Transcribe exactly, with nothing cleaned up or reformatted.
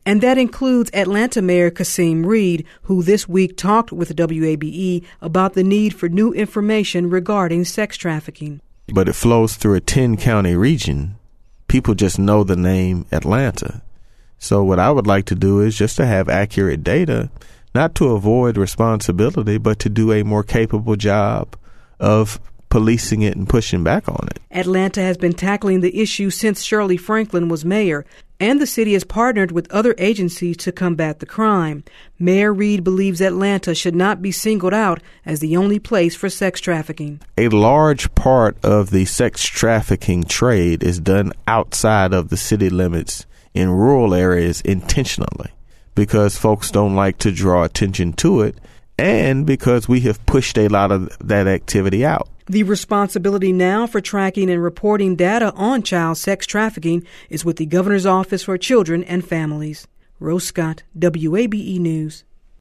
And that includes Atlanta Mayor Kasim Reed, who this week talked with W A B E about the need for new information regarding sex trafficking. But it flows through a ten-county region. People just know the name Atlanta. So what I would like to do is just to have accurate data, not to avoid responsibility, but to do a more capable job of policing it and pushing back on it. Atlanta has been tackling the issue since Shirley Franklin was mayor, and the city has partnered with other agencies to combat the crime. Mayor Reed believes Atlanta should not be singled out as the only place for sex trafficking. A large part of the sex trafficking trade is done outside of the city limits in rural areas intentionally because folks don't like to draw attention to it and because we have pushed a lot of that activity out. The responsibility now for tracking and reporting data on child sex trafficking is with the Governor's Office for Children and Families. Rose Scott, W A B E News.